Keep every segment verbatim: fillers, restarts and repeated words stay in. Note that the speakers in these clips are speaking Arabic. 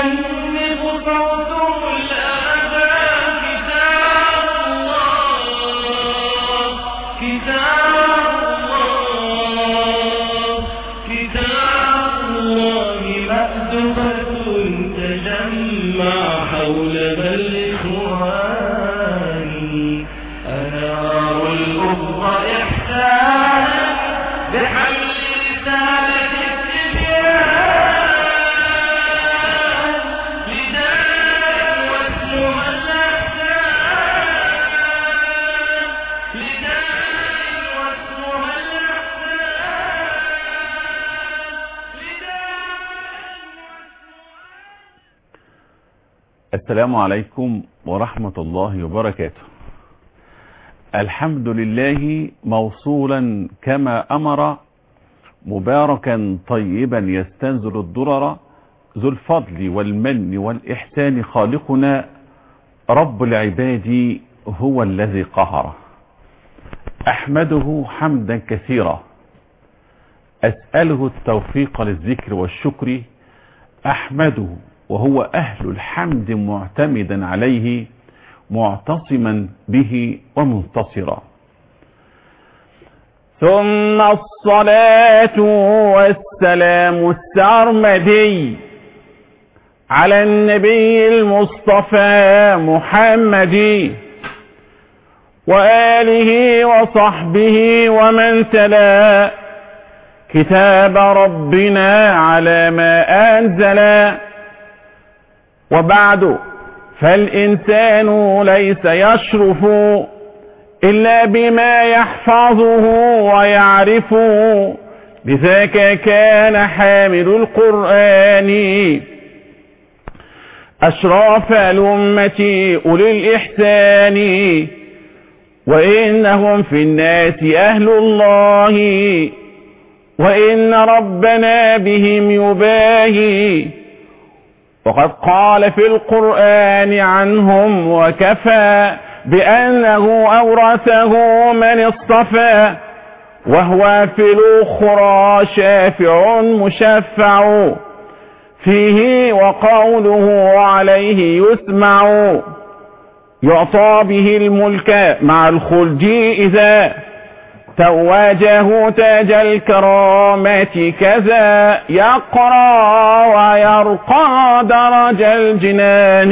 يشنف صوته الآباء كتاب الله كتاب الله كتاب الله مأدبة تجمع حول الإخوان أنار الأخوة إحسان بحمل رسالة التبيان لدار واسمها الأحسان لدار واسمها الأحسان. السلام عليكم ورحمة الله وبركاته. الحمد لله موصولا كما أمر، مباركا طيبا يستنزل الضرر، ذو الفضل والمن والإحسان خالقنا، رب العباد هو الذي قهر. أحمده حمدا كثيرا، أسأله التوفيق للذكر والشكر، أحمده وهو أهل الحمد معتمدا عليه، معتصما به ومنتصرا. ثم الصلاة والسلام السرمدي على النبي المصطفى محمد وآله وصحبه ومن تلا كتاب ربنا على ما أنزل. وبعد، فالإنسان ليس يشرف إلا بما يحفظه ويعرف، لذاك كان حامل القرآن أشراف الأمة أولي الإحسان، وإنهم في الناس أهل الله، وإن ربنا بهم يباهي. وقد قال في القرآن عنهم وكفى بأنه أورثه من اصطفى، وهو في الأخرى شافع مشفع فيه، وقوله عليه يسمع، يعطى به الملك مع الخلد إذا تواجه تاج الكرامة، كذا يقرى ويرقى درج الجنان،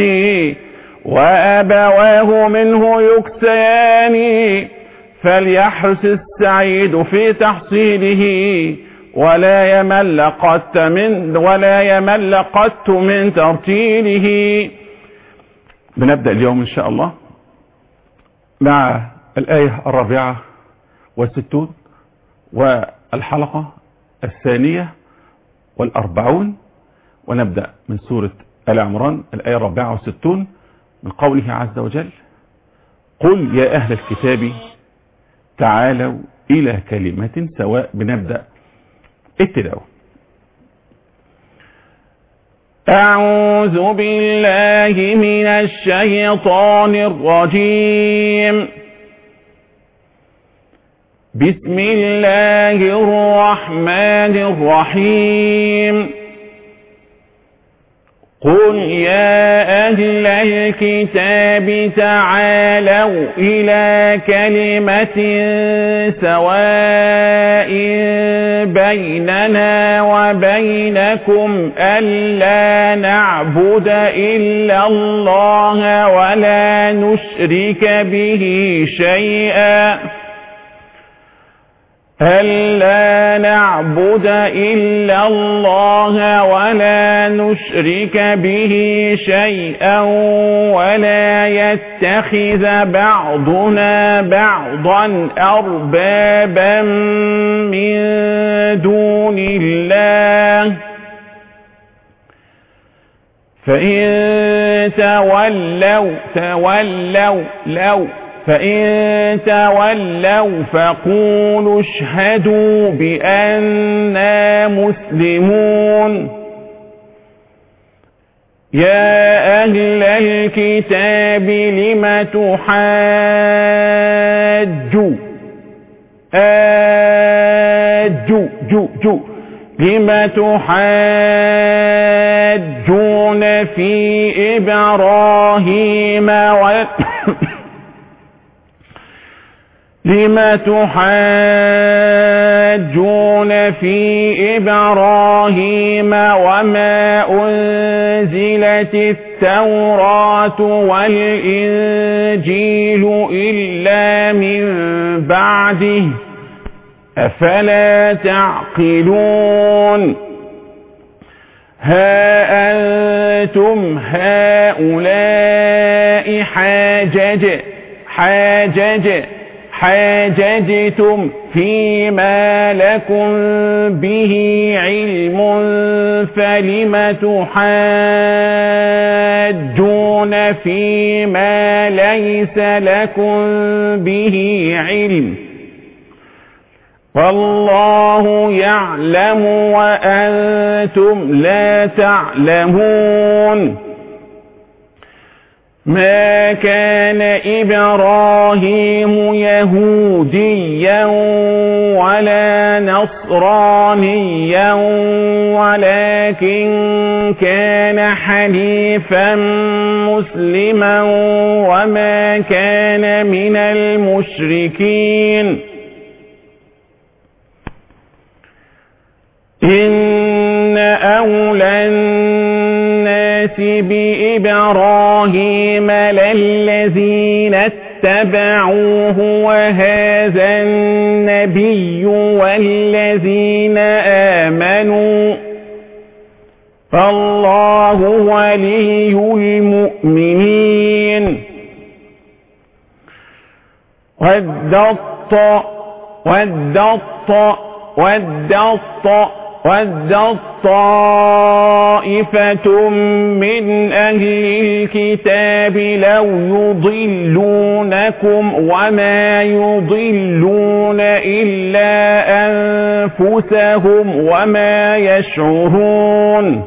وأبواه منه يكسيان، فليحرص السعيد في تحصيله، ولا يمل قط من ولا يمل قط من ترتيله. بنبدأ اليوم إن شاء الله مع الآية الرابعة والستون والحلقة الثانية والأربعون، ونبدأ من سورة آل عمران الآية الرابعة والستون من قوله عز وجل: قل يا أهل الكتاب تعالوا إلى كلمة سواء. بنبدأ التلاوة. أعوذ بالله من الشيطان الرجيم. بسم الله الرحمن الرحيم. قل يا أهل الكتاب تعالوا إلى كلمة سواء بيننا وبينكم ألا نعبد إلا الله ولا نشرك به شيئا ألا نعبد إلا الله ولا نشرك به شيئا ولا يتخذ بعضنا بعضا أربابا من دون الله فإن تولوا تولوا لو فإن تولوا فقولوا اشهدوا بأننا مسلمون. يا أهل الكتاب لم تحاجوا آجوا جو جو لم تحاجوا تحاجون في إبراهيم و لم تحاجون في إبراهيم وما أنزلت التوراة والإنجيل إلا من بعده أفلا تعقلون ها أنتم هؤلاء حاجج حاجج حاججتم فيما لكم به علم فلم تحاجون فيما ليس لكم به علم والله يعلم وأنتم لا تعلمون ما كان إبراهيم يهوديا ولا نصرانيا ولكن كان حنيفا مسلما وما كان من المشركين إن أولى الناس بإبراهيم للذين اتبعوه وهذا النبي والذين آمنوا فالله ولي المؤمنين ودت ودت ودت ودت طائفة من أهل الكتاب لو يضلونكم وما يضلون إلا أنفسهم وما يشعرون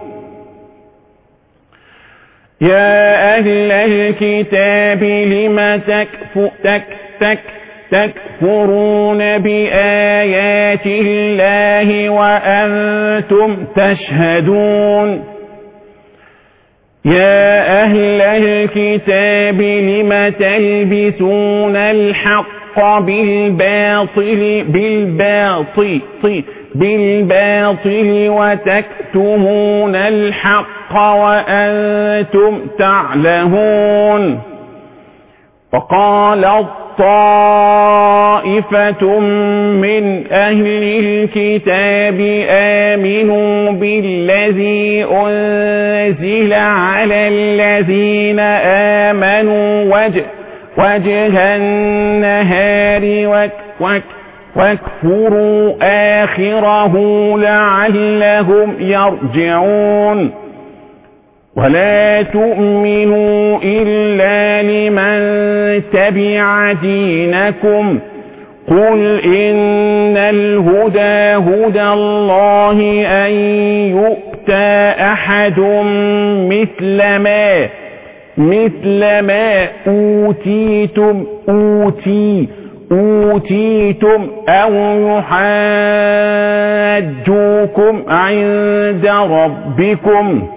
يا أهل الكتاب لم تكفر تك تك تكفرون بآيات الله وأنتم تشهدون يا أهل الكتاب لم تلبسون الحق بالباطل بالباطل بالباطل وتكتمون الحق وأنتم تعلمون وقال طائفة من أهل الكتاب آمنوا بالذي أنزل على الذين آمنوا وجه, وجه النهار وك وك واكفروا آخره لعلهم يرجعون ولا تؤمنوا إلا لمن تبع دينكم قل إن الهدى هدى الله أن يؤتى أحد مثل ما مثل ما أوتيتم أوتي أوتيتم أو يحاجوكم عند ربكم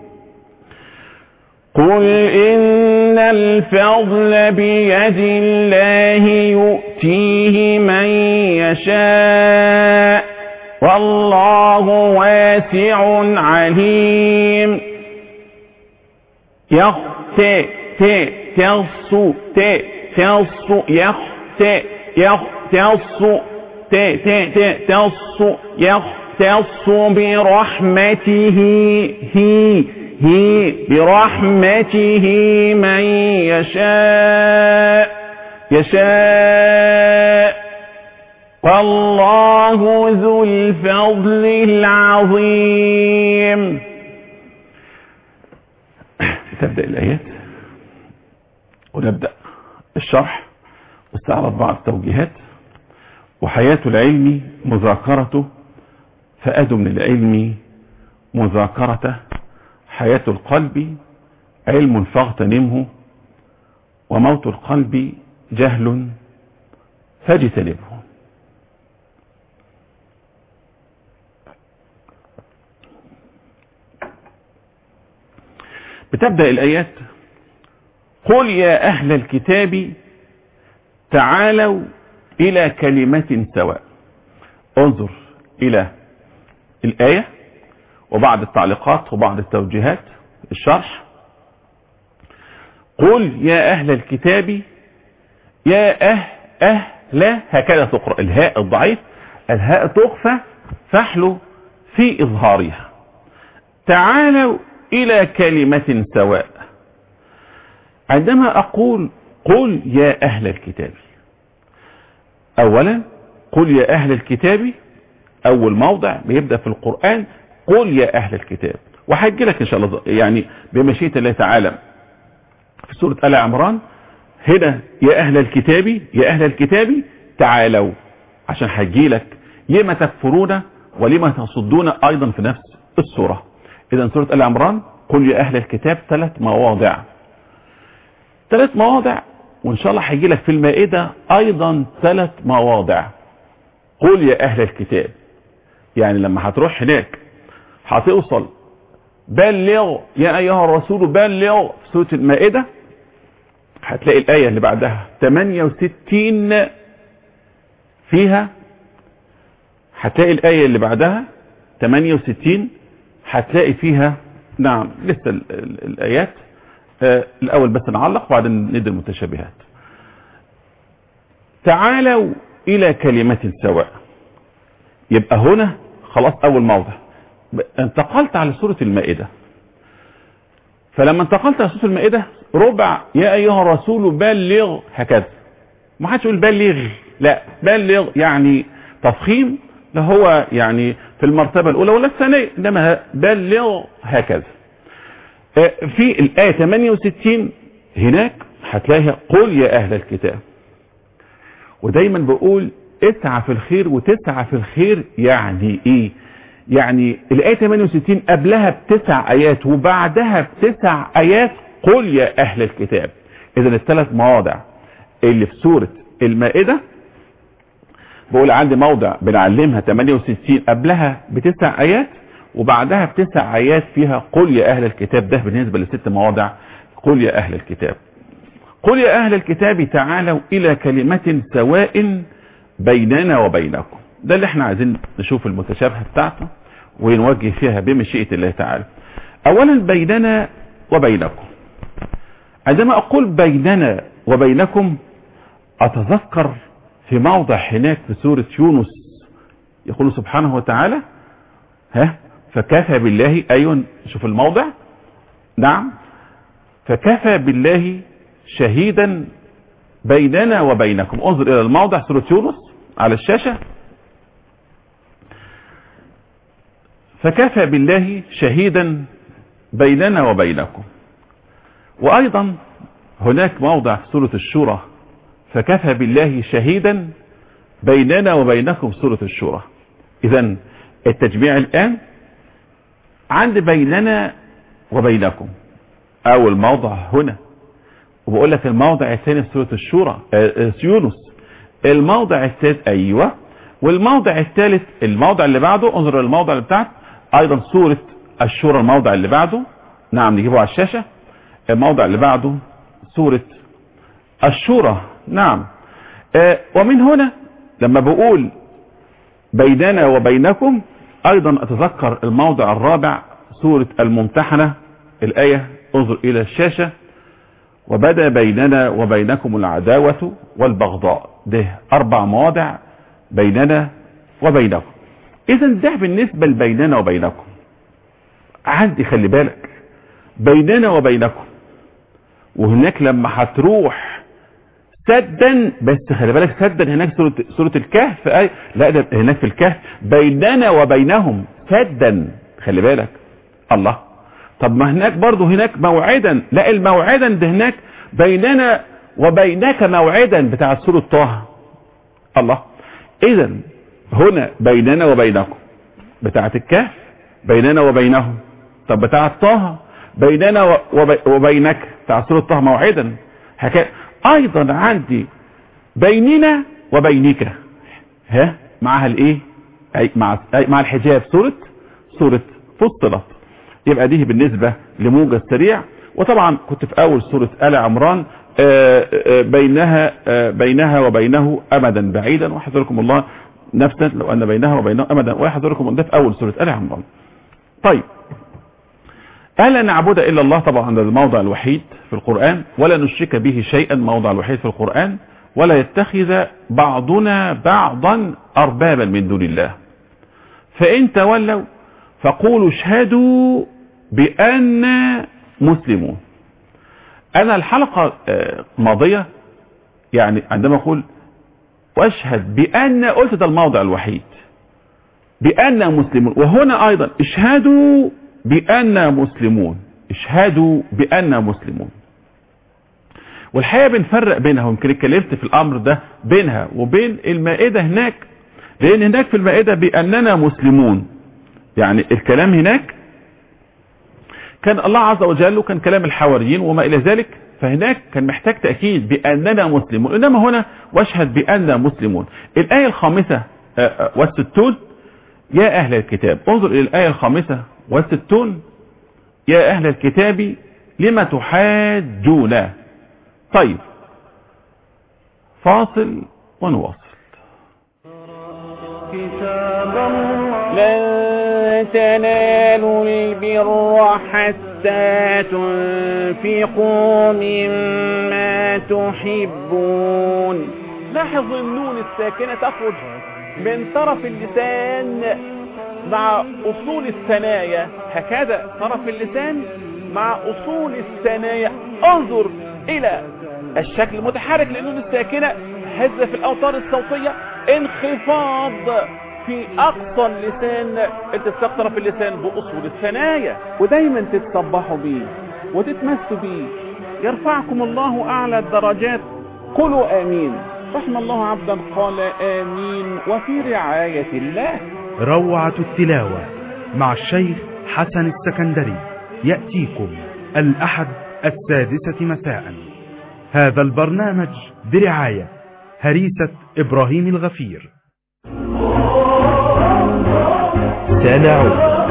قل إن الفضل بيد الله يؤتيه من يشاء والله واسع عليم يخ ت ت تصو ت تصو يخ ت يخ تصو ت ت ت تصو يخ تصو برحمته هي هي برحمته من يشاء يشاء والله ذو الفضل العظيم. تبدأ الآيات ونبدأ الشرح واستعرض بعض التوجيهات. وحياة العلم مذاكرته فأدم للعلم مذاكرته. حياة القلب علم فاغتنمه وموت القلب جهل فاجتنبه. بتبدأ الآيات: قل يا أهل الكتاب تعالوا إلى كلمة سواء. انظر إلى الآية وبعض التعليقات وبعض التوجيهات الشرح. قل يا أهل الكتاب، يا أه أهل، هكذا تقرأ الهاء الضعيف، الهاء تخفى فحل في إظهارها. تعالوا إلى كلمة سواء. عندما أقول قل يا أهل الكتاب، أولا قل يا أهل الكتاب أول موضع بيبدأ في القرآن قل يا أهل الكتاب، وهيجي لك إن شاء الله يعني بمشيئة الله تعالى في سورة آل عمران هنا يا أهل الكتاب، يا أهل الكتاب تعالوا، عشان هيجي لك لما تكفرون ولما تصدون أيضا في نفس السورة. إذا سورة آل عمران قل يا أهل الكتاب ثلاث مواضع، ثلاث مواضع، وإن شاء الله هيجي لك في المائدة أيضا ثلاث مواضع قل يا أهل الكتاب. يعني لما هتروح هناك هتوصل بلغ يا أيها الرسول بلغ في سورة المائدة، هتلاقي الآية اللي بعدها ثمانية وستين فيها، هتلاقي الآية اللي بعدها ثمانية وستين هتلاقي فيها نعم لسه ال ال الآيات. آه الأول بس نعلق وبعدين ندي المتشابهات. تعالوا إلى كلمة سواء، يبقى هنا خلاص أول موضع. انتقلت على سورة المائدة، فلما انتقلت على سورة المائدة ربع يا أيها الرسول بلغ، هكذا ما حدش يقول بلغ، لا بلغ يعني تفخيم، لا هو يعني في المرتبة الأولى ولا الثانية، إنما بلغ هكذا. في الآية ثمانية وستين هناك هتلاقيها قل يا أهل الكتاب. ودايما بقول اسعى في الخير وتسعى في الخير، يعني ايه؟ يعني الآية ثمانية وستين قبلها بتسع آيات وبعدها بتسع آيات قل يا أهل الكتاب. إذن الثلاث مواضع اللي في سورة المائدة بقول عندي موضع بنعلمها ثمانية وستين قبلها بتسع آيات وبعدها بتسع آيات فيها قل يا أهل الكتاب. ده بالنسبة لست مواضع قل يا أهل الكتاب. قل يا أهل الكتاب تعالوا إلى كلمة سواء بيننا وبينكم. ده اللي احنا عايزين نشوف المتشابهة بتاعته ونوجه فيها بمشيئة الله تعالى. أولا بيننا وبينكم، عندما أقول بيننا وبينكم أتذكر في موضع هناك في سورة يونس يقول سبحانه وتعالى ها فكفى بالله، أيوة شوف الموضع، نعم فكفى بالله شهيدا بيننا وبينكم. انظر إلى الموضع سورة يونس على الشاشة، فكفى بالله شهيدا بيننا وبينكم. وأيضا هناك موضع في سورة الشورى فكفى بالله شهيدا بيننا وبينكم سورة الشورى. إذن التجميع الآن عند بيننا وبينكم أول موضع هنا، وبقول لك الموضع الثاني في سورة الشورى يونس، الموضع الثالث أيوة، والموضع الثالث الموضع اللي بعده، انظر الموضع اللي بتاعت أيضا سورة الشورى الموضع اللي بعده، نعم نجيبه على الشاشة، الموضع اللي بعده سورة الشورى، نعم. آه ومن هنا لما بقول بيننا وبينكم أيضا أتذكر الموضع الرابع سورة الممتحنة، الآية انظر إلى الشاشة وبدأ بيننا وبينكم العداوة والبغضاء. ده أربع مواضع بيننا وبينكم. إذا ده بالنسبة لبيننا وبينكم. عندي خلي بالك بيننا وبينكم، وهناك لما هتروح سدا، بس خلي بالك سدا هناك سورة, سورة الكهف، أي لا ده هناك في الكهف بيننا وبينهم سدا، خلي بالك الله. طب ما هناك برضو هناك موعدا، لا الموعدا ده هناك بيننا وبينك موعدا بتاع سورة طه، الله. اذا هنا بيننا وبينكم بتاعت الكهف بيننا وبينهم، طب بتاعت طه بيننا وبينك بتاع سورة طه موعدا، هكذا. ايضا عندي بيننا وبينك ها معها الايه مع مع الحجاب سورة سورة فصلت. يبقى دي بالنسبة لموجز سريع. وطبعا كنت في اول سورة آل عمران بينها بينها وبينه امدا بعيدا ويحذركم الله نفسا لو ان بينها وبينه امدا ويحذركم الله في اول سورة آل عمران. طيب ألا نعبد إلا الله، طبعا هذا الموضع الوحيد في القرآن، ولا نشرك به شيئا، موضع الوحيد في القرآن، ولا يتخذ بعضنا بعضا أربابا من دون الله، فإن تولوا فقولوا اشهدوا بأننا مسلمون. أنا الحلقة الماضية يعني عندما أقول وأشهد بأن، قلت ده الموضع الوحيد بأننا مسلمون، وهنا أيضا اشهدوا بأننا مسلمون، اشهدوا بأننا مسلمون. والحقيقة بنفرق بينها، ويمكن اتكلمت في الأمر ده بينها وبين المائدة هناك، لأن هناك في المائدة بأننا مسلمون، يعني الكلام هناك كان الله عز وجل وكان كلام الحواريين وما إلى ذلك، فهناك كان محتاج تأكيد بأننا مسلمون، إنما هنا واشهد بأننا مسلمون. الآية الخامسة والستون يا أهل الكتاب، انظر إلى الآية الخامسة والستون يا أهل الكتاب لما تحاجون. طيب فاصل ونواصل. لن تنالوا البر حتى تنفقوا مما تحبون. لاحظ النون الساكنة تخرج من طرف اللسان مع أصول الثنايا، هكذا طرف اللسان مع أصول الثنايا. انظر إلى الشكل المتحرك للنون الساكنة، هزة في الأوتار الصوتية، انخفاض في أقصى اللسان، انت تستقطر في اللسان بأصول الثنايا، ودايما تتصبحوا بيه وتتمسوا بيه. يرفعكم الله أعلى الدرجات. قولوا آمين. رحم الله عبدا قال آمين وفي رعاية الله. روعة التلاوة مع الشيخ حسن السكندري يأتيكم الأحد السادسة مساء. هذا البرنامج برعاية هريسة إبراهيم الغفير. سنعود.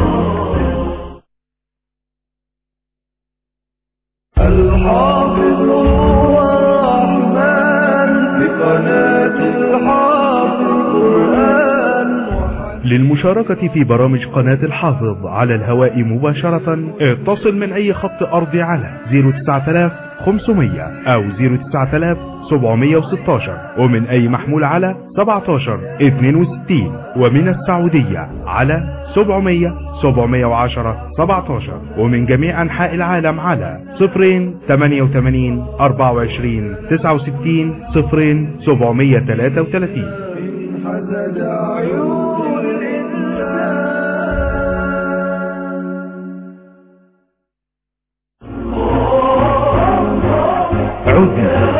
الحافظ هو الرحمن بقناة الحافظ القرآن. للمشاركة في برامج قناة الحافظ على الهواء مباشرة اتصل من أي خط أرضي على صفر تسعة آلاف وخمسمية أو صفر تسعة آلاف وسبعمية وستاشر، ومن أي محمول على سبعتاشر اتنين وستين، ومن السعودية على سبعمية سبعمية وعشرة سبعتاشر، ومن جميع أنحاء العالم على صفرين تمانية وتمانين أربعة وعشرين تسعة وستين صفرين سبعمية تلاتة وتلاتين. حسد عيون الإنسان. عدنا.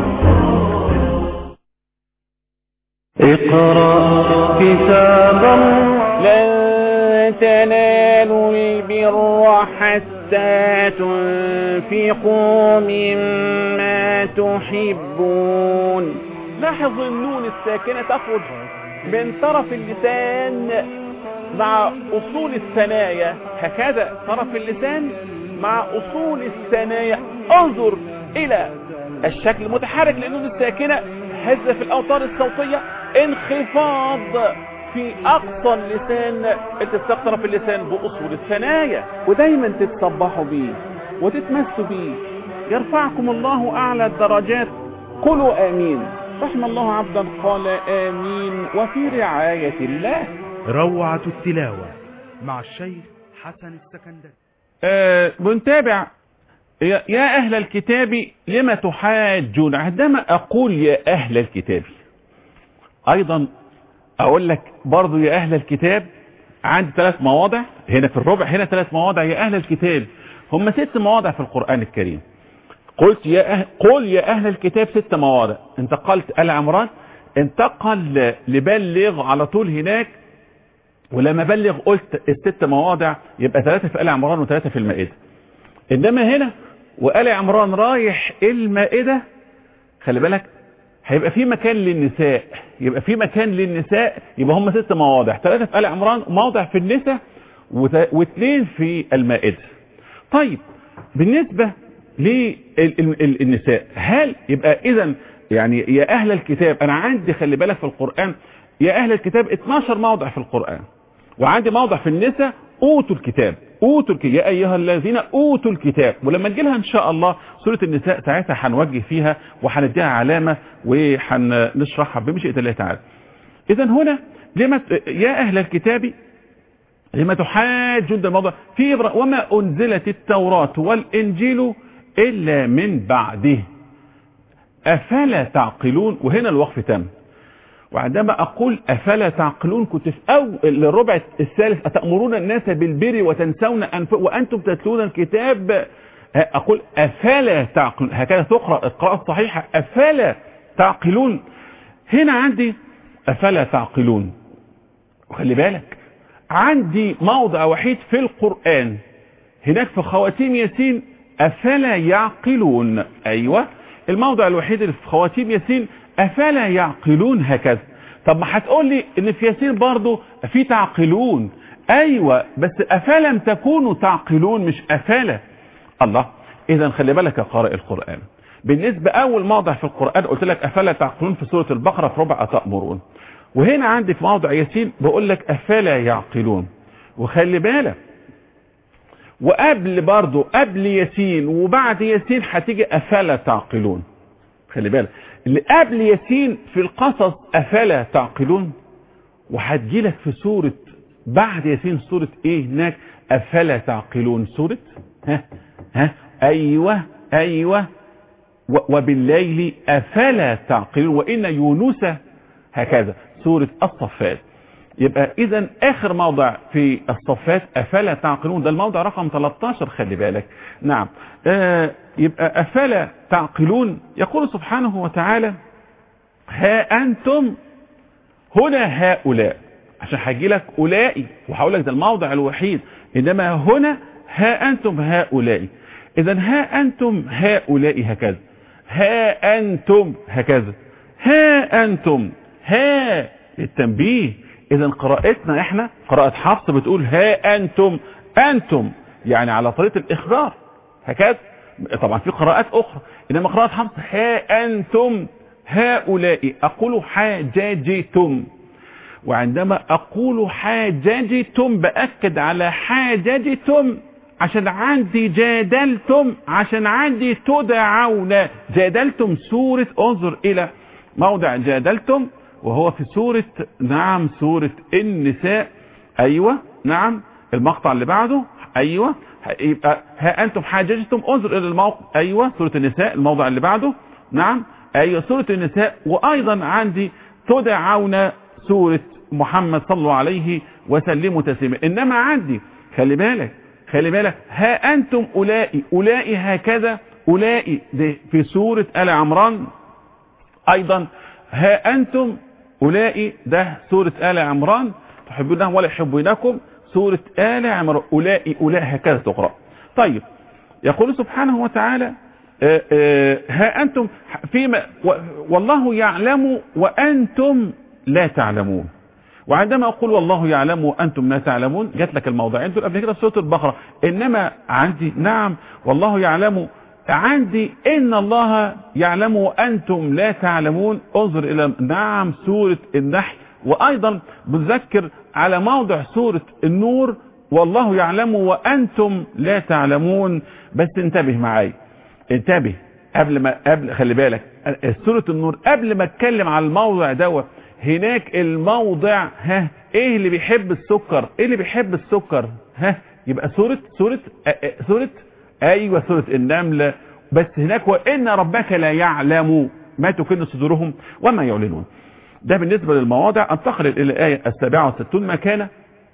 اقرأ كتاب الله. لن تنالوا البر حتى تنفقوا مما تحبون. لاحظ النون الساكنة تخرج من طرف اللسان مع أصول الثنايا، هكذا طرف اللسان مع أصول الثنايا. انظر إلى الشكل المتحرك للنون الساكنة، هزة في الأوتار الصوتية، انخفاض في أقصى اللسان، انت تستقطر في اللسان بأصول الثنايا، ودايما تتصبحوا بيه وتتمسوا بيه. يرفعكم الله أعلى الدرجات. قولوا آمين. رحم الله عبدا قال آمين وفي رعاية الله. روعة التلاوة مع الشيخ حسن السكندري. آه بنتابع يا, يا أهل الكتاب لما تحاجون. عندما أقول يا أهل الكتاب أيضا أقول لك برضو يا أهل الكتاب، عندي ثلاث مواضع هنا في الربع، هنا ثلاث مواضع يا أهل الكتاب، هم ست مواضع في القرآن الكريم. قلت يا أهل، قل يا أهل الكتاب ست مواضع. انتقلت آل عمران، انتقل لبلغ على طول هناك، ولما بلغ قلت الست مواضع، يبقى ثلاثة في آل عمران وثلاثة في المائدة. إنما هنا وآل عمران رايح المائدة، خلي بالك هيبقى في مكان للنساء، يبقى في مكان للنساء، يبقى هم ست مواضع، ثلاثة في آل عمران وموضع في النساء واثنين في المائدة. طيب بالنسبة للنساء، هل يبقى اذا يعني يا اهل الكتاب، انا عندي خلي بالك في القرآن يا اهل الكتاب اتناشر موضع في القرآن، وعندي موضع في النساء اوتوا الكتاب، اوتوا الكتاب يا ايها الذين اوتوا الكتاب. ولما نجي لها ان شاء الله سورة النساء ساعتها هنوجه فيها وهنديها علامة وهنشرحها بمشيئة الله تعالى. اذا هنا لما يا اهل الكتاب لما تحاجون ده الموضوع في إبراهيم وما انزلت التوراة والانجيل الا من بعده افلا تعقلون. وهنا الوقف تم. وعندما اقول افلا تعقلون كنت في اول الربع الثالث اتأمرون الناس بالبر وتنسون انفسكم وانتم تتلون الكتاب، اقول افلا تعقلون، هكذا تقرأ القراءة الصحيحة افلا تعقلون. هنا عندي افلا تعقلون، وخلي بالك عندي موضع وحيد في القرآن هناك في خواتيم ياسين افلا يعقلون. ايوه الموضع الوحيد اللي في خواتيم ياسين افلا يعقلون هكذا. طب ما هتقول لي ان في ياسين برضو في تعقلون، ايوه بس افلم تكونوا تعقلون مش افلا. الله، اذا خلي بالك يا قارئ القرآن، بالنسبة اول موضع في القرآن قلت لك افلا تعقلون في سورة البقرة في ربع أتأمرون، وهنا عندي في موضع ياسين بقول لك افلا يعقلون. وخلي بالك وقبل برضو قبل ياسين وبعد ياسين هتيجي افلا تعقلون. خلي بالك اللي قبل ياسين في القصص افلا تعقلون، وهتجيلك في سورة بعد ياسين سورة ايه هناك افلا تعقلون، سورة ها ها ايوه ايوه وبالليل افلا تعقلون وان يونس هكذا سورة الصفات. يبقى اذا اخر موضع في الصفات افلا تعقلون، ده الموضع رقم ثلاثة عشر خلي بالك. نعم آه يبقى افلا تعقلون. يقول سبحانه وتعالى ها انتم هنا هؤلاء، عشان هجي لك اولئي وهقول لك ده الموضع الوحيد، انما هنا ها انتم هؤلاء. اذا ها انتم هؤلاء هكذا، ها انتم هكذا، ها انتم ها للتنبيه. اذا قراءتنا احنا قراءة حفص بتقول ها انتم انتم يعني على طريقة الاخبار هكذا. طبعا في قراءات اخرى، انما قراءة حفص ها انتم هؤلاء اقول حاججتم. وعندما اقول حاججتم باكد على حاججتم عشان عندي جادلتم، عشان عندي تدعون. جادلتم سورة انظر الى موضع جادلتم وهو في سورة نعم سورة النساء. ايوه نعم المقطع اللي بعده ايوه يبقى ها انتم حاججتم انظر الى الموقع ايوه سورة النساء الموضع اللي بعده نعم ايوه سورة النساء. وايضا عندي تدعون سورة محمد صلى الله عليه وسلم تسليما. انما عندي خلي بالك خلي بالك ها انتم اولئي اولئي هكذا اولئي في سورة آل عمران. ايضا ها انتم اولئي ده سورة آل عمران تحبونهم ولا يحبونكم سورة آل عمران اولئي اولئي هكذا تقرأ. طيب يقول سبحانه وتعالى آآ آآ ها انتم فيما والله يعلم وانتم لا تعلمون. وعندما اقول والله يعلم وانتم لا تعلمون جات لك الموضعين دول قبل كده في سورة البقرة. انما عندي نعم والله يعلم، عندي ان الله يعلم وانتم لا تعلمون انظر الى نعم سورة النحل. وايضا بذكر على موضع سورة النور والله يعلم وانتم لا تعلمون. بس انتبه معاي انتبه قبل ما قبل خلي بالك سورة النور قبل ما اتكلم على الموضع دوت هناك الموضع ها ايه اللي بيحب السكر ايه اللي بيحب السكر ها يبقى سورة سورة سورة ايوه سورة النمل. بس هناك وان ربك لا يعلم ما تكن صدورهم وما يعلنون. ده بالنسبة للمواضع. انتقل الى الآية السابعة والستون. ما كان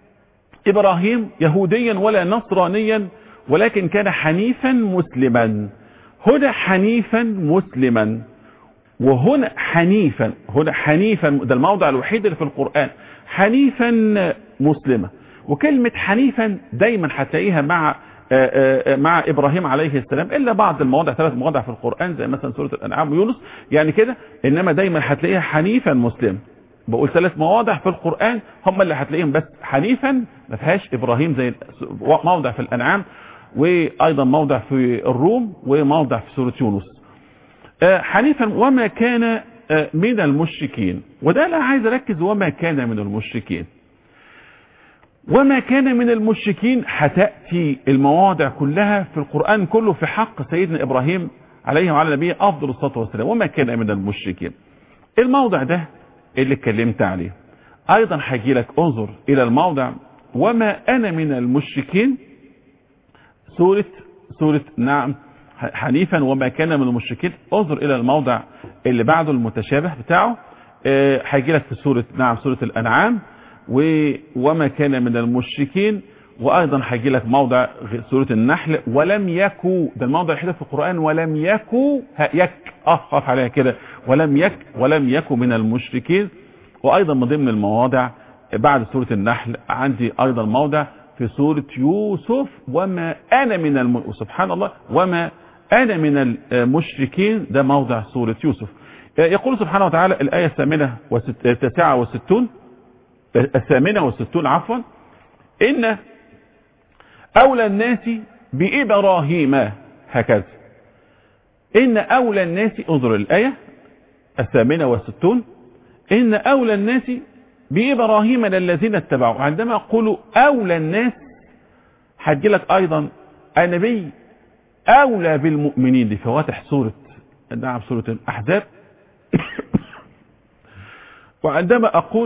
ابراهيم يهوديا ولا نصرانيا ولكن كان حنيفا مسلما. هنا حنيفا مسلما وهنا حنيفا هنا حنيفا ده الموضع الوحيد اللي في القرآن حنيفا مسلمة. وكلمة حنيفا دايما هتلاقيها مع آآ آآ مع ابراهيم عليه السلام الا بعض المواضع ثلاث مواضع في القرآن زي مثلا سورة الانعام ويونس يعني كده. انما دايما هتلاقيها حنيفا مسلم. بقول ثلاث مواضع في القرآن هم اللي هتلاقيهم بس حنيفا ما فيهاش ابراهيم زي موضع في الانعام وأيضا موضع في الروم وموضع في سورة يونس. حنيفا وما كان من المشركين، وده لا عايز أركز وما كان من المشركين. وما كان من المشركين هتأتي المواضع كلها في القرآن كله في حق سيدنا إبراهيم عليه وعلى نبيه أفضل الصلاة والسلام. وما كان من المشركين، الموضع ده اللي اتكلمت عليه. أيضا هجي لك انظر إلى الموضع وما أنا من المشركين، سورة سورة نعم حنيفا وما كان من المشركين. انظر إلى الموضع اللي بعده المتشابه بتاعه، هيجي لك في سورة نعم سورة الأنعام وما كان من المشركين. وأيضا هيجي لك موضع سورة النحل ولم يكو، ده الموضع الوحيد في القرآن ولم يكو يك أخف عليها كده ولم يك ولم يكو من المشركين. وأيضا من ضمن المواضع بعد سورة النحل عندي أيضا موضع في سورة يوسف وما أنا من الم... سبحان الله وما أنا من المشركين، ده موضع سورة يوسف. يقول سبحانه وتعالى الآية الثامنة والتاسعة والستون الثامنة والستون عفوا إن أولى الناس بإبراهيم، هكذا إن أولى الناس، انظر الآية الثامنة والستون إن أولى الناس بإبراهيم للذين اتبعوا. عندما أقول أولى الناس هتجي لك أيضا النبي أولى بالمؤمنين، دي فواتح سورة نعم سورة الأحزاب. وعندما أقول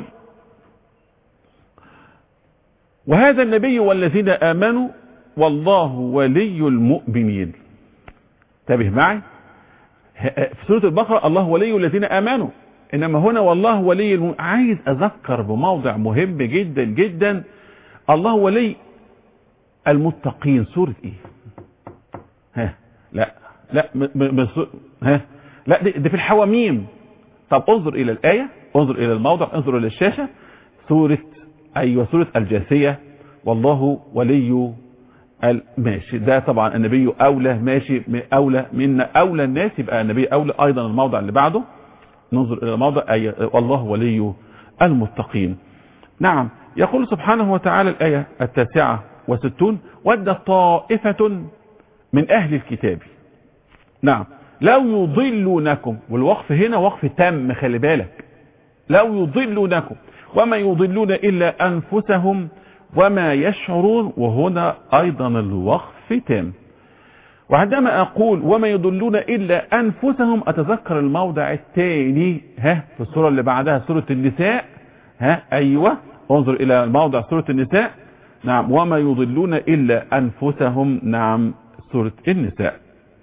وهذا النبي والذين آمنوا والله ولي المؤمنين، انتبه معي في سورة البقرة الله ولي الذين آمنوا، إنما هنا والله ولي الم... عايز أذكر بموضع مهم جدا جدا، الله ولي المتقين. سورة إيه؟ ها لا لا م... م... ها لا دي, دي في الحواميم. طب انظر إلى الآية، انظر إلى الموضع، انظر إلى الشاشة. سورة أيوة سورة الجاثية والله ولي ماشي، ده طبعا النبي أولى، ماشي أولى من أولى الناس، يبقى النبي أولى. أيضا الموضع اللي بعده ننظر إلى الموضع أي والله ولي المتقين. نعم يقول سبحانه وتعالى الآية التاسعة والستون ود طائفة من أهل الكتاب نعم لو يضلونكم، والوقف هنا وقف تام خلي بالك، لو يضلونكم وما يضلون إلا أنفسهم وما يشعرون، وهنا أيضا الوقف تام. وعندما أقول وما يضلون إلا أنفسهم أتذكر الموضع الثاني ها في السورة اللي بعدها سورة النساء. ها أيوة انظر إلى موضع سورة النساء نعم وما يضلون إلا أنفسهم، نعم سورة النساء.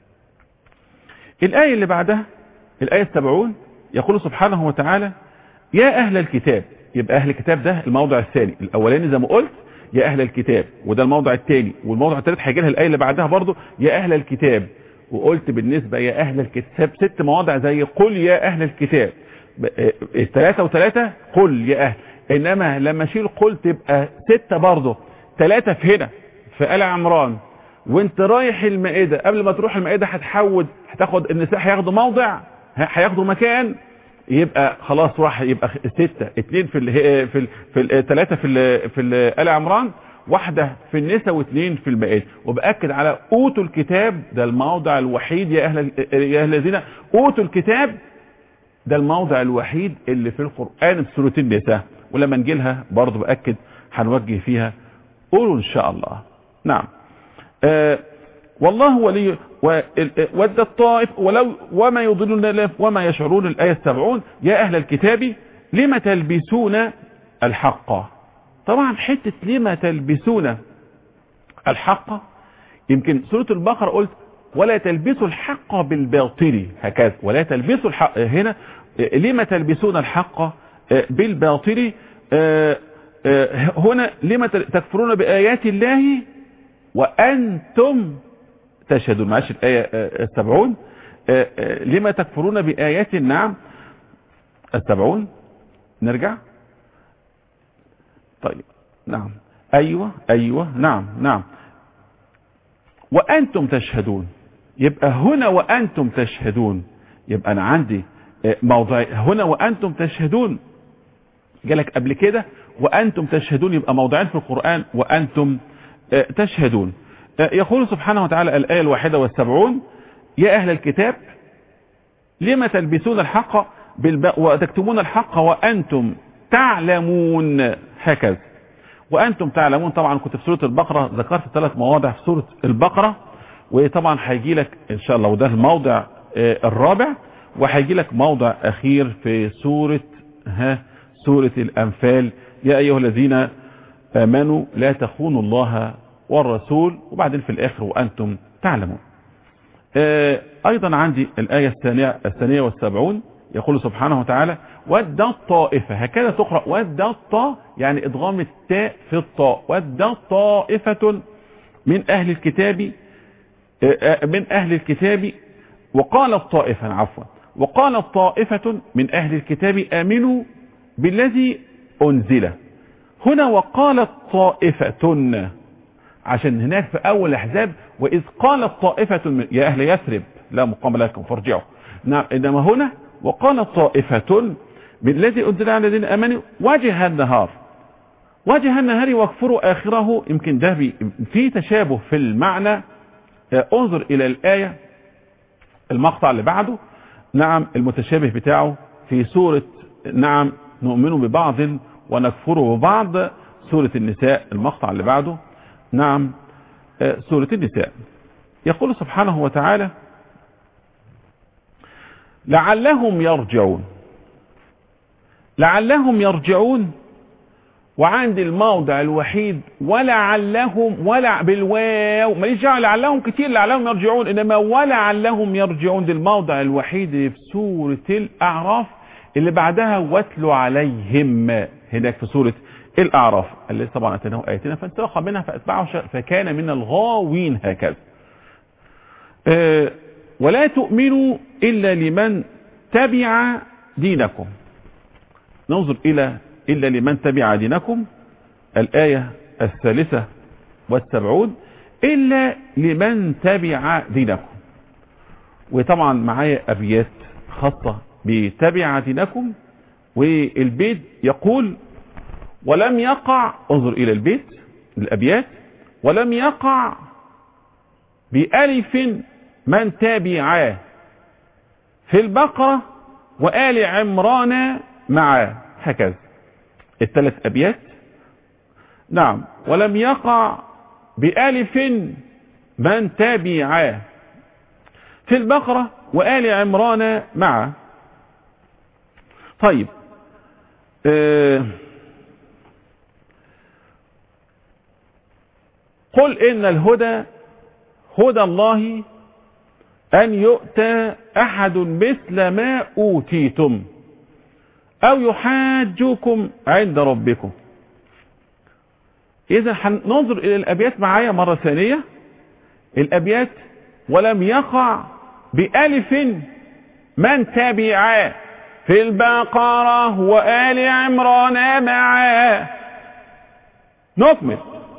الآية اللي بعدها الآية السبعون يقول سبحانه وتعالى يا أهل الكتاب، يبقى أهل الكتاب ده الموضع الثاني، الأولاني زي ما قلت يا أهل الكتاب وده الموضع الثاني، والموضع الثالث هيجي لها الآية اللي بعدها برضو يا أهل الكتاب. وقلت بالنسبة يا أهل الكتاب ست مواضع زي قل يا أهل الكتاب، الثلاثة وثلاثة قل يا أهل، إنما لما أشيل قل تبقى ستة برضو، ثلاثة في هنا في آل عمران، وانت رايح المائدة قبل ما تروح المائدة هتحود هتاخد النساء هياخدوا موضع هياخدوا مكان، يبقى خلاص راح يبقى ستة، اتنين في ال في ال في الثلاثة في ال في آل عمران، واحدة في النساء واثنين في المائدة. وبأكد على اوتوا الكتاب ده الموضع الوحيد يا اهل يا اهل الذين اوتوا الكتاب، ده الموضع الوحيد اللي في القرآن في سورة النساء، ولما نجي لها برضه بأكد هنوجه فيها قولوا ان شاء الله. نعم آه والله ولي ود الطائف ولو وما يضلون وما يشعرون. الآية السبعون يا أهل الكتاب لما تلبسون الحق. طبعا حتة لما تلبسون الحق، يمكن سورة البقرة قلت ولا تلبسوا الحق بالباطل، هكذا ولا تلبسوا الحق، هنا لما تلبسون الحق بالباطل، هنا لما تكفرون بآيات الله وأنتم تشهدون. معاش الآية السبعون لما تكفرون بآيات النعم السبعون. نرجع طيب نعم أيوة أيوة نعم نعم وأنتم تشهدون، يبقى هنا وأنتم تشهدون، يبقى أنا عندي موضع هنا وأنتم تشهدون جالك قبل كده وأنتم تشهدون، يبقى موضعين في القرآن وأنتم تشهدون. يقول سبحانه وتعالى الآية الواحدة والسبعون: يا أهل الكتاب لما تلبسون الحق بالب... وتكتمون الحق وأنتم تعلمون. هكذا وأنتم تعلمون. طبعا كنت في سورة البقرة ذكرت ثلاث مواضع في سورة البقرة، وطبعا هيجي لك إن شاء الله وده الموضع الرابع، وهيجي لك موضع أخير في سورة ها سورة الأنفال: يا أيها الذين آمنوا لا تخونوا الله والرسول، وبعدين في الآخر وأنتم تعلمون. أيضا عندي الآية الثانية الثانية والسبعون يقول سبحانه وتعالى: ود الطائفة. هكذا تقرأ ود الطاء، يعني إدغام التاء في الطاء. ود طائفة من أهل الكتاب من أهل الكتاب وقال الطائفة عفوا وقال الطائفة من أهل الكتاب آمنوا بالذي أنزل. هنا وقالت طائفة عشان هناك في أول الأحزاب وإذ قالت طائفة يا أهل يثرب لا مقام لكم فارجعوا. نعم، إنما هنا وقالت طائفة بالذي أنزل على الذين آمنوا وجه النهار. وجه النهار واكفروا آخره. يمكن ده في تشابه في المعنى. انظر إلى الآية المقطع اللي بعده. نعم، المتشابه بتاعه في سورة نعم نؤمن ببعض ونكفر ببعض، سورة النساء المقطع اللي بعده. نعم سورة النساء يقول سبحانه وتعالى: لعلهم يرجعون. لعلهم يرجعون، وعند الموضع الوحيد ولعلهم ولا بالواو ماليش دعوه لعلهم كتير لعلهم يرجعون، انما ولعلهم يرجعون دي الموضع الوحيد في سورة الأعراف اللي بعدها واتلوا عليهم هناك في سورة الأعراف اللي طبعا اتيناه آياتنا فانسلخ منها فاتبعه فكان من الغاوين. هكذا أه ولا تؤمنوا إلا لمن تبع دينكم. ننظر إلى إلا لمن تبع دينكم الآية الثالثة والسبعون: إلا لمن تبع دينكم. وطبعا معايا أبيات خاصة بتبع دينكم، والبيت يقول: ولم يقع، انظر إلى البيت الأبيات: ولم يقع بألف من تابعاه في البقرة وآل عمران معاه. هكذا الثلاث أبيات. نعم، ولم يقع بألف من تابعاه في البقرة وآل عمران معاه. طيب آه قل إن الهدى هدى الله أن يؤتى أحد مثل ما أوتيتم أو يحاجوكم عند ربكم. إذا هننظر إلى الأبيات معايا مرة ثانية. الأبيات: ولم يقع بألف من تبعاه في البقرة وآل عمران معاه. نكمل: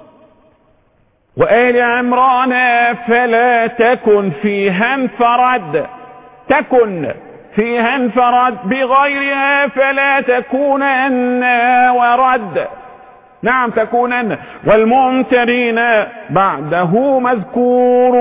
وآل عمران فلا تكن فيها انفرد تكن فيها انفرد بغيرها فلا تكونن ورد. نعم تكونن. والممترين بعده مذكور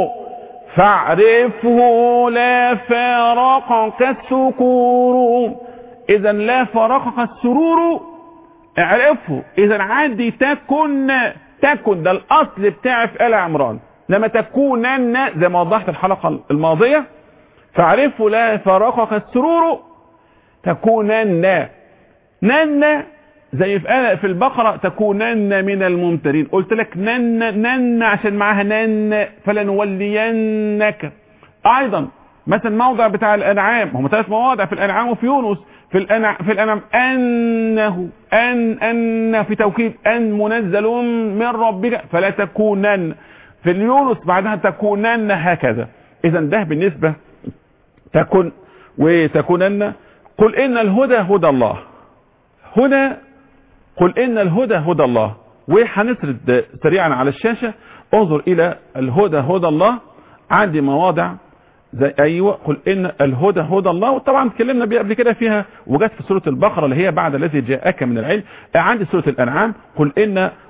فاعرفه لا فارقك السكور. إذا لا فارقك السرور اعرفه. إذا عندي تكن تكن ده الأصل بتاعي في آل عمران، لما تكونن زي ما وضحت الحلقة الماضية فاعرفه لا فارقك السرور تكونن نن زي في في البقرة تكونن من الممترين. قلت لك نن نن عشان معاها نن فلنولينك. أيضا مثلا موضع بتاع الأنعام، هم ثلاث مواضع في الأنعام وفي يونس. في الأنعام في الأنعام أنه أن أن في توكيد أن منزل من ربك فلا تكونن. في اليونس بعدها تكونن. هكذا. إذا ده بالنسبة تكن وتكونن. قل إن الهدى هدى الله. هدى قل إن الهدى هدى الله. وهنسرد سريعا على الشاشة. انظر إلى الهدى هدى الله. عندي مواضع زي أيوة قل إن الهدى هدى الله، وطبعا اتكلمنا بيه قبل كده فيها وجت في سورة البقرة اللي هي بعد الذي جاءك من العلم. عندي سورة الأنعام قل إن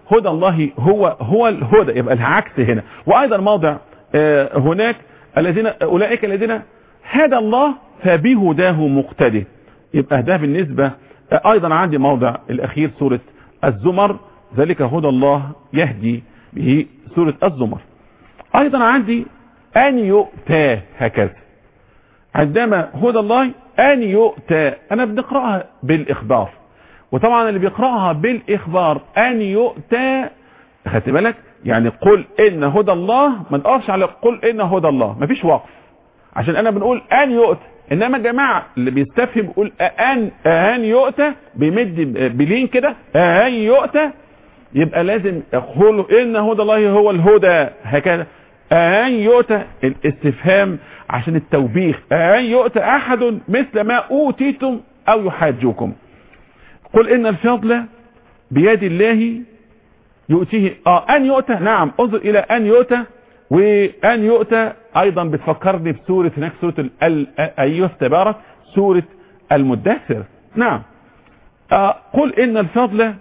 هدى الله هو هو الهدى، يبقى العكس هنا. وايضا موضع آه هناك الذين اولئك الذين هدى الله فبهداه مقتدي، يبقى ده بالنسبة. آه ايضا عندي موضع الاخير سورة الزمر، ذلك هدى الله يهدي به، سورة الزمر. ايضا عندي ان يؤتى، هكذا عندما هدى الله ان يؤتى، انا بنقرأها بالاخبار، وطبعا اللي بيقرأها بالاخبار ان يؤتى، خدت بالك؟ يعني قل ان هدى الله، ما نقفش على قل ان هدى الله، مفيش وقف، عشان انا بنقول ان يؤتى. انما يا جماعه اللي بيستفهم يقول ان ان يؤتى بيمد بلين كده، ان يؤتى، يبقى لازم يقولوا ان هدى الله هو الهدى، هكذا. ان يؤتى الاستفهام عشان التوبيخ، ان يؤتى احد مثل ما اوتيتم او يحاجوكم. قل ان الفضل بيد الله يؤتيه، اه ان يؤتى، نعم انظر الى ان يؤتى. وان يؤتى ايضا بتفكرني بسورة هناك، سورة ايوه تبارك، سورة المدثر. نعم آه قل ان الفضل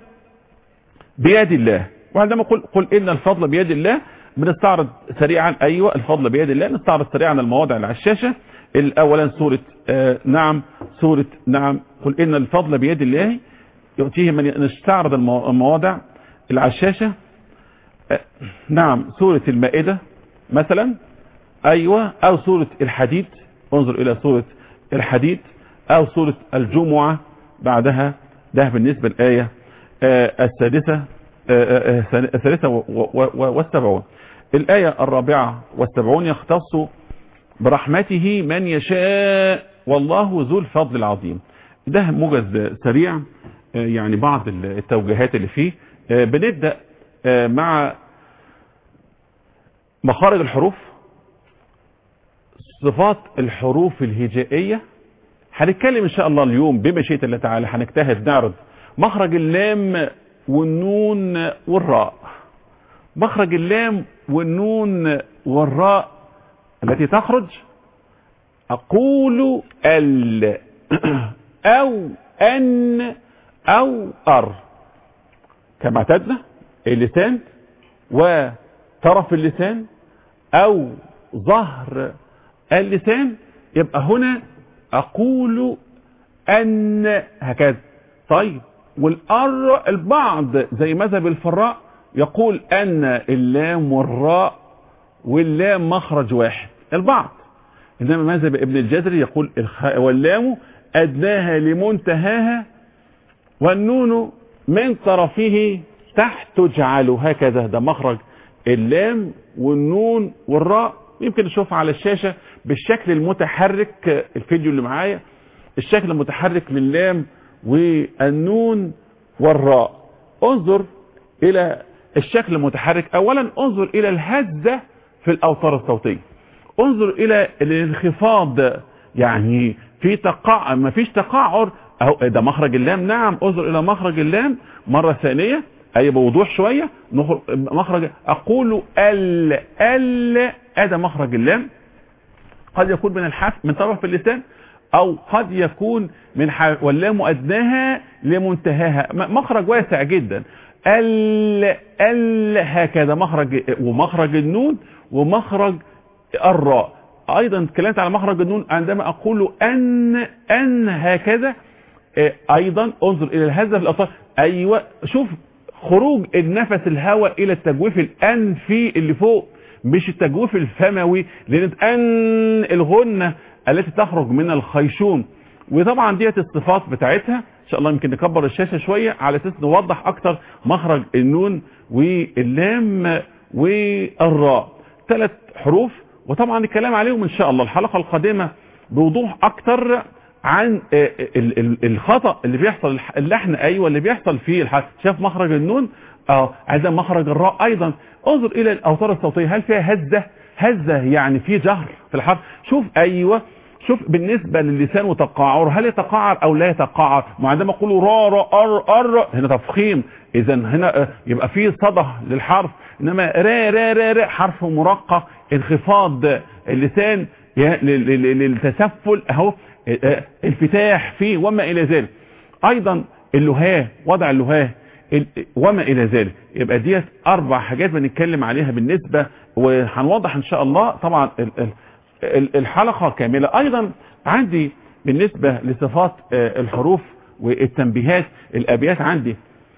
بيد الله. وعندما قل قل ان الفضل بيد الله بنستعرض سريعا، ايوه الفضل بيد الله، نستعرض سريعا المواضع اللي على الشاشة. الاولا سورة آه نعم سورة نعم قل ان الفضل بيد الله يؤتيه من، نستعرض المواضع اللي على الشاشة. آه نعم سورة المائدة مثلا، ايوه، او سورة الحديد، انظر الى سورة الحديد، او سورة الجمعة بعدها. ده بالنسبة للآية آه السادسة آه آه الثالثة والسبعون. الآية الرابعة والسبعون يختص برحمته من يشاء والله ذو الفضل العظيم. ده موجز سريع آه يعني بعض التوجيهات اللي فيه. آه بنبدأ آه مع مخارج الحروف، صفات الحروف الهجائية. هنتكلم ان شاء الله اليوم بمشيئة الله تعالى، هنجتهد نعرض مخرج اللام والنون والراء. مخرج اللام والنون والراء التي تخرج اقول ال او ان او ار، كما اعتدنا اللسان وطرف اللسان او ظهر اللسان، يبقى هنا اقول ان، هكذا. طيب والار البعض زي مذهب الفراء يقول ان اللام والراء واللام مخرج واحد، البعض. انما مذهب ابن الجزري يقول واللام ادناها لمنتهاها والنون من طرفه تحت تجعل، هكذا. ده مخرج اللام والنون والراء. يمكن نشوفها على الشاشة بالشكل المتحرك، الفيديو اللي معايا، الشكل المتحرك لللام والنون والراء. انظر الى الشكل المتحرك. اولا انظر الى الهزة في الاوتار الصوتية، انظر الى الانخفاض، يعني في تقاع، ما فيش تقاعر اهو، ده مخرج اللام. نعم انظر الى مخرج اللام مرة ثانية، اي بوضوح شوية. مخرج اقول ال ال هذا مخرج اللام، قد يكون من الحرف من طرف اللسان، او قد يكون من حرف، واللام ادناها لمنتهاها، مخرج واسع جدا. ال ال هكذا مخرج. ومخرج النون ومخرج الراء ايضا. اتكلمت على مخرج النون عندما اقول ان ان هكذا. ايضا انظر الى الهزة في الاطراف، ايوه شوف خروج النفس الهواء الى التجويف الانفي اللي فوق، مش التجويف الفموي، لان ان الغنة التي تخرج من الخيشوم. وطبعا ديت الصفات بتاعتها. ان شاء الله يمكن نكبر الشاشة شوية على اساس نوضح اكتر مخرج النون واللام والراء، ثلاث حروف. وطبعا الكلام عليهم ان شاء الله الحلقة القادمة بوضوح اكتر عن الخطأ اللي بيحصل، اللحن ايوه اللي بيحصل فيه الحرف. شاف مخرج النون اه عايزة مخرج الراء ايضا. انظر الى الاوتار الصوتية، هل فيها هزة؟ هزة يعني في جهر في الحرف. شوف ايوه شوف بالنسبة للسان وتقاعر، هل يتقاعر او لا يتقاعر؟ عندما اقول را را ار ار هنا تفخيم، اذا هنا يبقى في صدى للحرف. انما را را را را حرف مرقق، انخفاض اللسان للتسفل اهو، انفتاح فيه وما الى ذلك. ايضا اللهاه، وضع اللهاه وما الى ذلك. يبقى ديت اربع حاجات بنتكلم عليها بالنسبة، وهنوضح ان شاء الله طبعا الحلقة كاملة. ايضا عندي بالنسبة لصفات الحروف والتنبيهات، الابيات عندي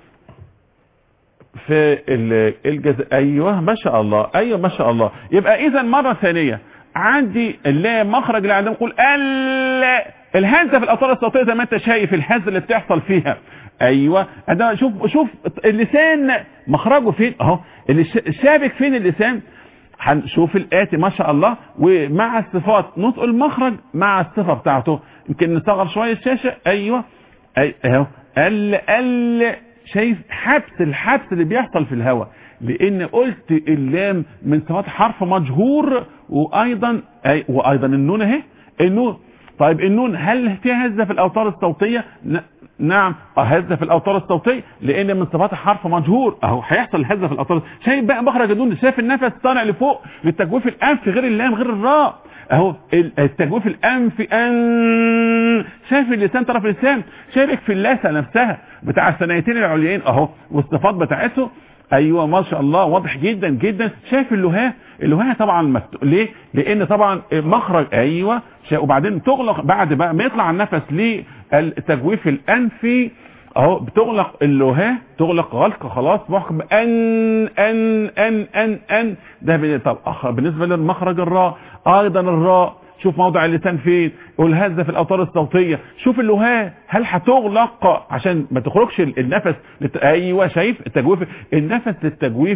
في الجزء. ايوه ما شاء الله، ايوه ما شاء الله. يبقى اذا مرة ثانية عندي اللام مخرج اللي عندنا نقول ال الهزة في الاوتار الصوتية زي ما انت شايف الهزة اللي بتحصل فيها. ايوه انا شوف شوف اللسان مخرجه فين اهو، اللي شابك فين اللسان. هنشوف الاتي ما شاء الله، ومع الصفات نطق المخرج مع الصفة بتاعته. يمكن نصغر شوية الشاشة. ايوه اهو ال ال شايف حبس الحبس اللي بيحصل في الهواء، لان قلت اللام من صفات حرف مجهور. وايضا أي وايضا النون اهي النون. طيب النون هل فيها هزة في الاوتار الصوتية؟ نعم هزة في الاوتار الصوتية، لان من صفات حرف مجهور اهو هيحصل هزة في الاوتار. شايف بقى مخرج النون، شايف النفس طالع لفوق للتجويف الانف غير اللام غير الراء اهو. التجويف الانف ان، شايف اللسان طرف اللسان شارك في اللثة نفسها بتاع الثنايتين العليين اهو، والصفات بتاعته. ايوه ما شاء الله واضح جدا جدا. شايف اللهاه، اللهاه طبعا مكتوب ليه؟ لان طبعا مخرج ايوه، وبعدين تغلق بعد بقى ما يطلع النفس للتجويف الانفي اهو، بتغلق اللهاه، تغلق غلق خلاص محكم ان ان ان ان ان. ده طب بالنسبه للمخرج الراء. ايضا الراء شوف موضع اللسان فين، والهزة في الاوتار الصوتية. شوف اللهاه هل هتغلق عشان ما تخرجش النفس لت... ايوه شايف التجويف، النفس للتجويف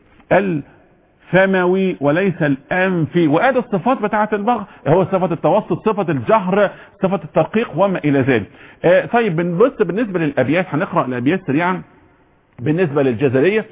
الفموي وليس الانفي. وادي الصفات بتاعه البغ، هو صفة التوسط، صفة الجهر، صفة الترقيق وما الى ذلك. آه طيب بنبص بالنسبة للابيات، هنقرأ الابيات سريعا. بالنسبة للجزرية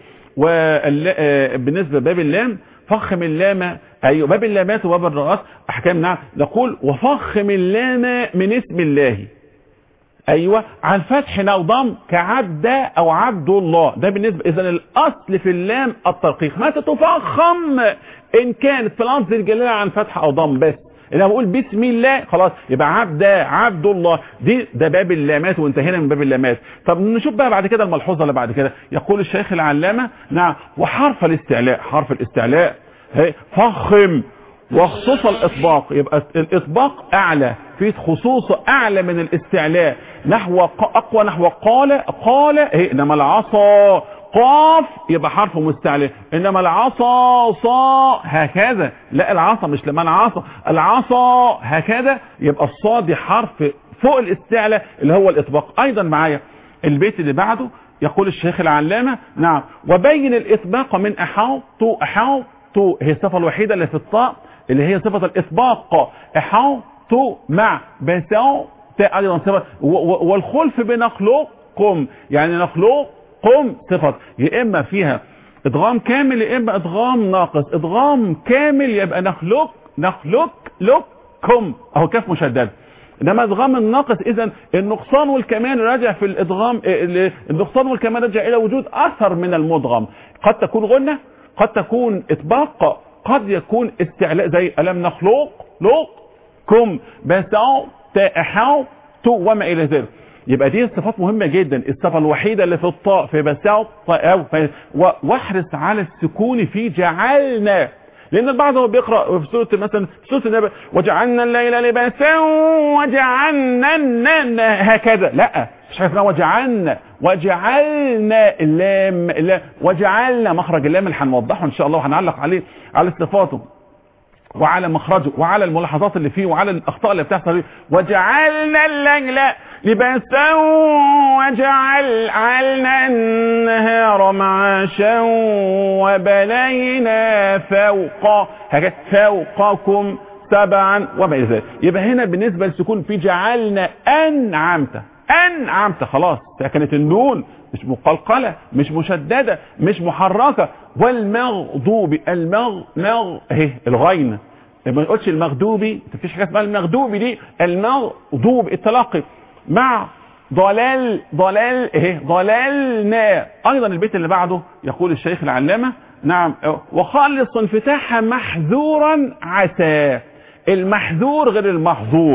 وبالنسبة باب اللام، فخم اللام. ايوه باب اللامات وباب الراءات احكام. نعم نقول وفخم اللام من اسم الله. ايوه عن فتح او ضم كعبد او عبد الله. ده بالنسبه، اذا الاصل في اللام الترقيق، ما تتفخم ان كانت في لفظ الجلاله عن فتح او ضم بس. انا بقول بسم الله خلاص يبقى عبد عبد الله. دي ده باب اللامات وانتهينا من باب اللامات. طب نشوف بقى بعد كده الملحوظه اللي بعد كده. يقول الشيخ العلامه نعم وحرف الاستعلاء، حرف الاستعلاء فخم وخصوص الاطباق. يبقى الاطباق اعلى، في خصوص اعلى من الاستعلاء، نحو اقوى، نحو قال قال. انما العصا قاف يبقى حرف مستعلى، انما العصا صا هكذا. لا العصا مش لما العصا، العصا هكذا. يبقى الصاد حرف فوق الاستعلاء اللي هو الاطباق. ايضا معايا البيت اللي بعده يقول الشيخ العلامه نعم وبين الاطباق من احاط احاط، هي الصفة الوحيدة اللي في الطاء اللي هي صفة الإطباق. احاط مع بساو أيضا صفة، والخلف بنخلقكم يعني نخلقكم صفة، يا إما فيها إدغام كامل يا إما إدغام ناقص. إدغام كامل يبقى نخلق نخلق لكم أهو كاف مشدد. انما ادغام الناقص اذا النقصان والكمال راجع في الادغام، النقصان والكمال راجع الى وجود اثر من المدغم. قد تكون غنة، قد تكون اطباق، قد يكون استعلاء زي الم نخلق لكم بساو تاحاو تو وما الى ذلك. يبقى دي الصفات مهمة جدا. الصفة الوحيدة اللي في الطاء في بساو طاء، واحرص على السكون في جعلنا، لان البعض هو بيقرأ في سورة مثلا سورة النبأ وجعلنا الليل لباسا وجعلنا هكذا، لا مش عارفنا وجعلنا وجعلنا اللام وجعلنا مخرج اللام اللي هنوضحه ان شاء الله وهنعلق عليه على صفاته وعلى مخرجه وعلى الملاحظات اللي فيه وعلى الاخطاء اللي بتحصل فيه. وجعلنا الليل لباسا وجعلنا النهار معاشا وبنينا فوق هكذا فوقكم سبعا وما الى ذلك. يبقى هنا بالنسبه للسكون في جعلنا انعمت انعمت خلاص سكنت النون، مش مقلقله مش مشدده مش محركه. والمغضوب المغ مغ اهي الغين ما نقولش المغضوبي، مفيش حاجه اسمها المغضوبي دي، المغضوب التلاقي مع ضلال ضلال اهي ضلالنا. ايضا البيت اللي بعده يقول الشيخ العلامه نعم وخلص انفتاحها محذورا عسى. المحذور غير المحظور.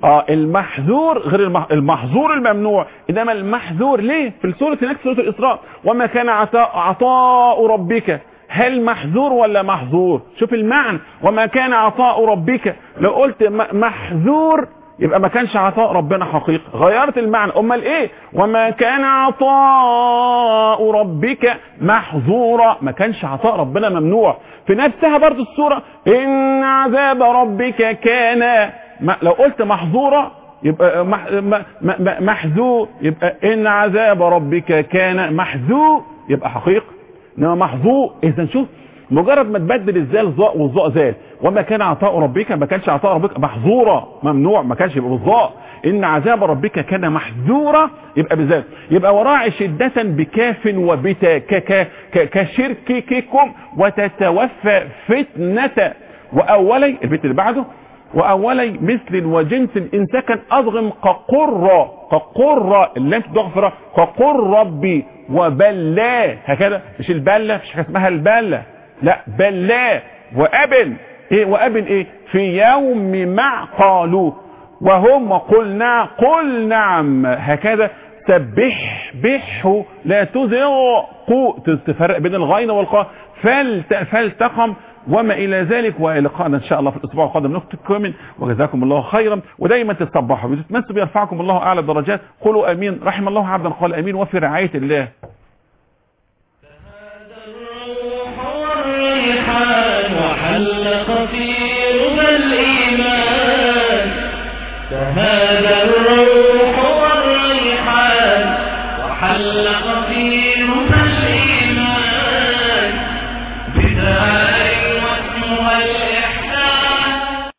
اه المحذور غير المح... المحظور الممنوع، انما المحذور ليه في سورة هناك سورة الاسراء وما كان عطاء, عطاء ربك، هل محذور ولا محظور؟ شوف المعنى، وما كان عطاء ربك، لو قلت محذور يبقى ما كانش عطاء ربنا حقيقي، غيرت المعنى. امال ايه؟ وما كان عطاء ربك محظورا، ما كانش عطاء ربنا ممنوع. في نفسها برضو السورة ان عذاب ربك كان، لو قلت محظورة يبقى محذور، يبقى ان عذاب ربك كان محذور يبقى حقيقي، انما محظور. اذا شوف مجرد ما تبدل الزال ظاء والظاء زال، وما كان عطاء ربك ما كانش عطاء ربك محظورا ممنوع، ما كانش يبقى بالظاء. ان عذاب ربك كان محذورا يبقى بالزال، يبقى وراعي شدة بكاف وبتا كشرككم وتتوفى فتنة. واولي البيت اللي بعده واولي مثل وجنس ان سكن اضغم كقرة كقرة اللام تضغفر كقر ربي وبلا، هكذا مش البلة، مش حاجه اسمها البلة، لا بلا. وابن ايه؟ وابن ايه؟ في يوم مع قالوا وهم قلنا قل نعم، هكذا سبح بحوا لا تذوقوا، تفرق بين الغين والقاف، فالتقم وما الى ذلك. ولقاءنا ان شاء الله في الاسبوع القادم نكمل، وجزاكم الله خيرا. ودايما تتصبحوا وتتمسوا بيرفعكم الله اعلى الدرجات. قولوا امين. رحم الله عبدا قال امين وفي رعايه الله. وحلق في ربى الإيمان، فهذا الروح